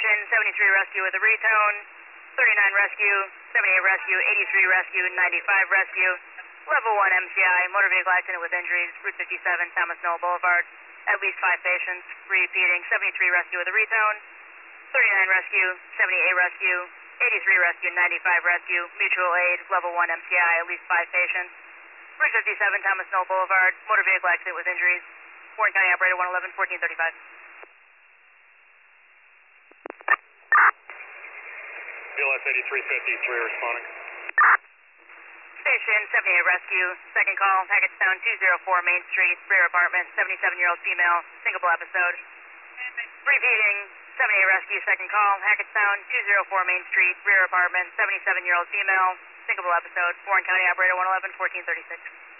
Station 73 rescue with a retone, 39 rescue, 78 rescue, 83 rescue, 95 rescue, level 1 MCI, motor vehicle accident with injuries, Route 57, Thomas Noel Boulevard, at least 5 patients, repeating, 73 rescue with a retone, 39 rescue, 78 rescue, 83 rescue, 95 rescue, mutual aid, level 1 MCI, at least 5 patients, Route 57, Thomas Noel Boulevard, motor vehicle accident with injuries, Warren County Operator 111, 1435. BLS 8353 responding. Station 78 rescue, second call, Hackettstown 204 Main Street, rear apartment, 77-year-old female, single episode. Repeating, 78 rescue, second call, Hackettstown 204 Main Street, rear apartment, 77-year-old female, single episode, Warren County Operator 111, 1436.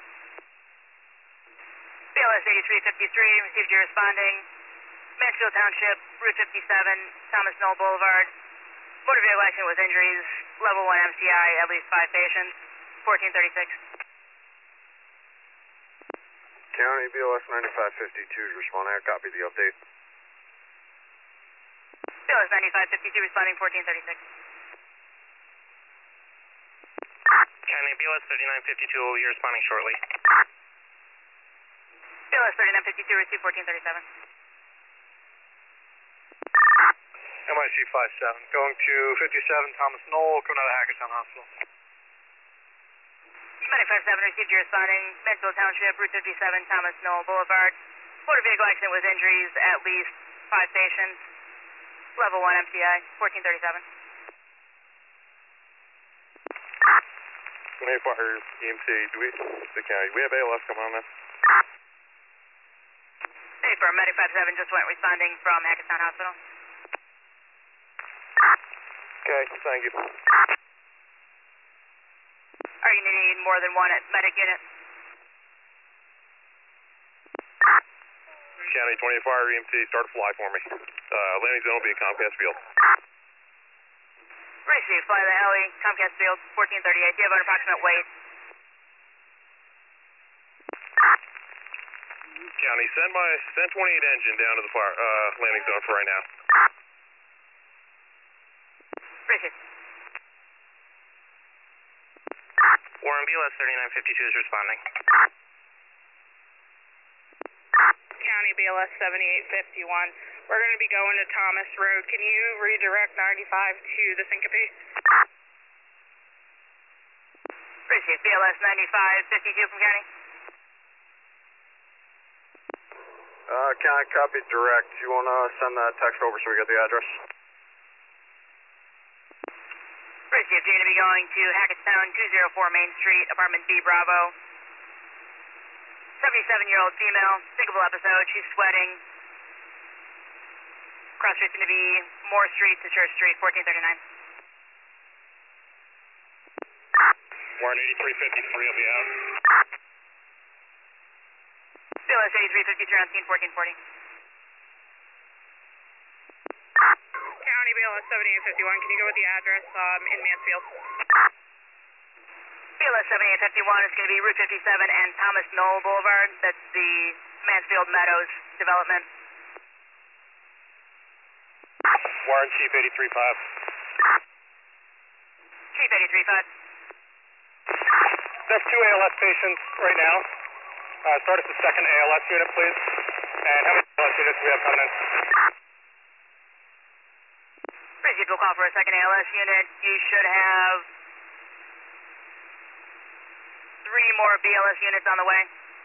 BLS 8353, received you responding, Mansfield Township, Route 57, Thomas Noel Boulevard, motor vehicle accident with injuries, level 1 MCI, at least 5 patients, 1436. County BLS 9552 is responding. I copy the update. BLS 9552 responding 1436. County BLS 3952 will be responding shortly. BLS 3952 received 1437. MIC 57 going to 57 Thomas Noel, coming out of Hackettstown Hospital. 957 received you responding, Mansfield Township, Route 57, Thomas Noel Boulevard, motor vehicle accident with injuries, at least 5 patients, level 1 MCI, 1437. 28 Fire EMT, the county, do we have ALS coming on this? Hey, firm, 957 just went responding from Hackettstown Hospital. Okay, thank you. Are you needing more than one medic unit? County 28 Fire EMT, start to fly for me. Landing zone will be at Comcast Field. Receive, fly the heli, Comcast Field, 1438. Do you have an approximate weight? County, send 28 engine down to the fire, landing zone for right now. Receive. Warren BLS 3952 is responding. County BLS 7851. We're going to be going to Thomas Road. Can you redirect 95 to the Syncope? Receive, BLS 9552 from County. County, copy direct. You want to send that text over so we get the address? Receive, you're going to be going to Hackettstown 204 Main Street, apartment B Bravo. 77-year-old female, syncopal episode, she's sweating. Cross street's going to be Moore Street to Church Street, 1439. Warren 8353 will be out. BLS 8353 on scene, 1440. County BLS 7851. Can you go with the address in Mansfield? BLS 7851 is going to be Route 57 and Thomas Noel Boulevard. That's the Mansfield Meadows development. Warren Chief 835. Chief 835. That's 2 ALS patients right now. Start at the second ALS unit, please. And how many ALS units do we have coming in? Receive, we'll call for a second ALS unit. You should have 3 more BLS units on the way.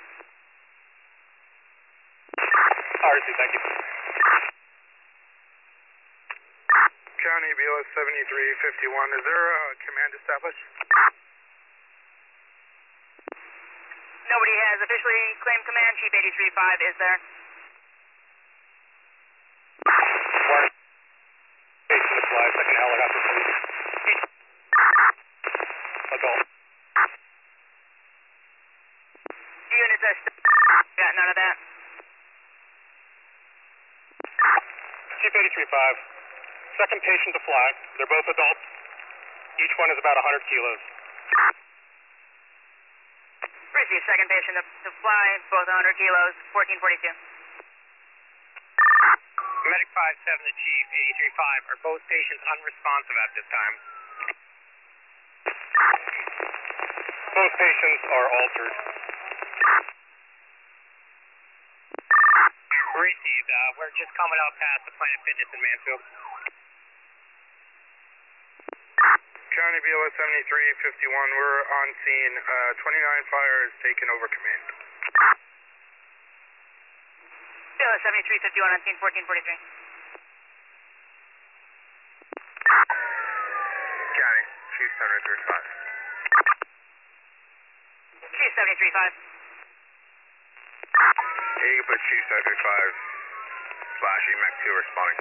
RC, thank you. County BLS 7351. Is there a command established? Nobody has officially claimed command. Chief 835 is there. Warren, station to fly, second helicopter, please. Adult. Units are still... Got none of that. Chief 835. Second patient to fly. They're both adults. Each one is about 100 kilos. Receive, second patient to fly, both 100 kilos, 1442. Medic 5-7 to Chief, 83-5. Are both patients unresponsive at this time? Both patients are altered. Received. We're just coming up past the Planet Fitness in Mansfield. County BLS 7351, we're on scene. 29 fire has taken over command. BLS 7351 on scene, 1443. County, Chief 735. Chief 735. Yeah, you can put Chief 735 / EMAC 2 responding.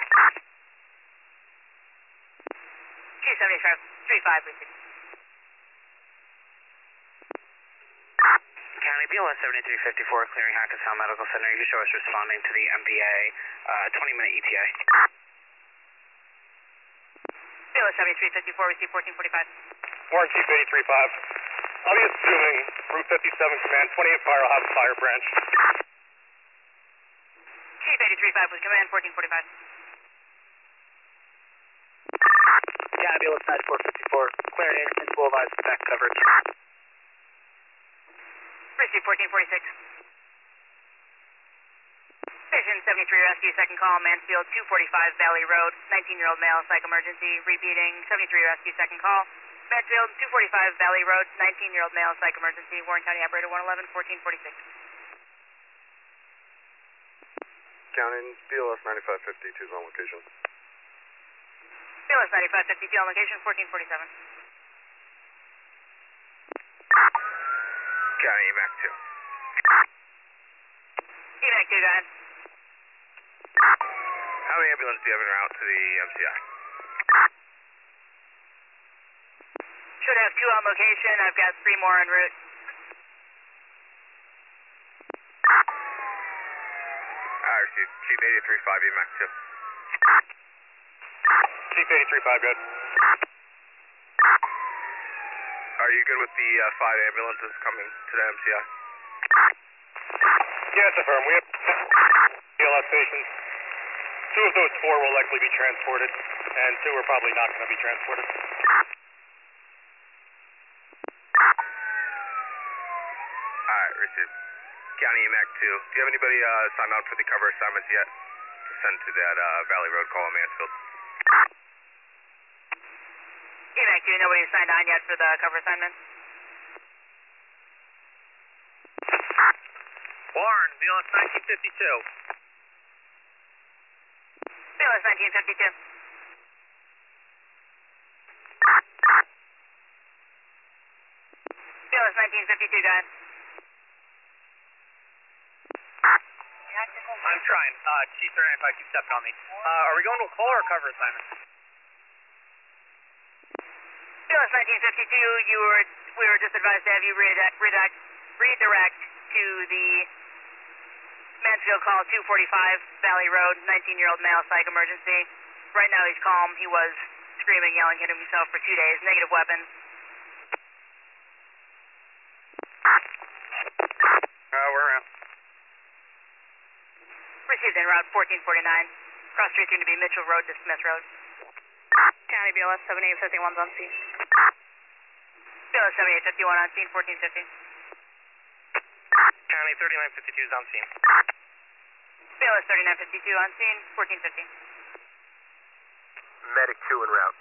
Chief 7535, received. County BLS 7354, clearing Hackettstown Medical Center. You show us responding to the MBA 20-minute ETA. BLS 7354, received 1445. Warren Chief 83-5. I'll be assuming Route 57 Command, 28 Fire will have a fire branch. Chief 83-5 with command, 1445. County BLS 9454, clearing instance Boulevard back coverage. Received 1446. Station 73 rescue, second call, Mansfield 245 Valley Road, 19-year-old male, psych emergency, repeating 73 rescue, second call. Mansfield 245 Valley Road, 19-year-old male, psych emergency, Warren County operator 111, 1446. County BLS 9552 is on location. BLS 9552 on location, 1447. County EMAC 2. EMAC 2, go ahead. How many ambulances do you have en route to the MCI? Should have 2 on location. I've got 3 more en route. I received. Chief 83-5 EMAC 2. Chief 83-5, good. Are you good with the 5 ambulances coming to the MCI? Yes, affirm. We have BLS patients. 2 of those 4 will likely be transported, and 2 are probably not going to be transported. Alright, received. County EMAC 2. Do you have anybody signed on for the cover assignments yet? To send to that Valley Road call in Mansfield. EMAC 2, nobody signed on yet for the cover assignment. Warren, BLS 1952. BLS 1952. BLS 1952, go ahead. I'm trying. Chief 39-5, keep stepping on me. Are we going to a call or a cover assignment? BLS 1952, we were just advised to have you redirect to the Mansfield call 245 Valley Road, 19-year-old male, psych emergency. Right now he's calm. He was screaming, yelling, hitting himself for 2 days. Negative weapons. We're around. Received en route 1449. Cross street soon to be Mitchell Road to Smith Road. County BLS 7851's on scene. BLS 7851 on scene, 1450. County 3952 is on scene. BLS 3952 on scene, 1450. Medic 2 en route.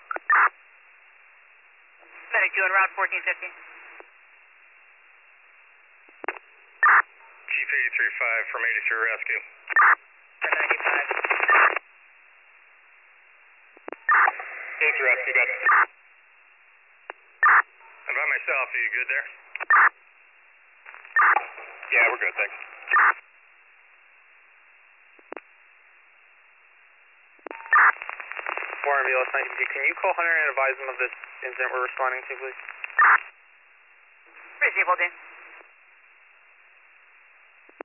Medic 2 en route, 1450. Chief 83-5 from 83 Rescue. 1095. 83 Rescue, good. I'm by myself. Are you good there? Yeah, we're good, thanks. Warren BLS 92, can you call Hunter and advise him of this incident we're responding to, please? Received, will do.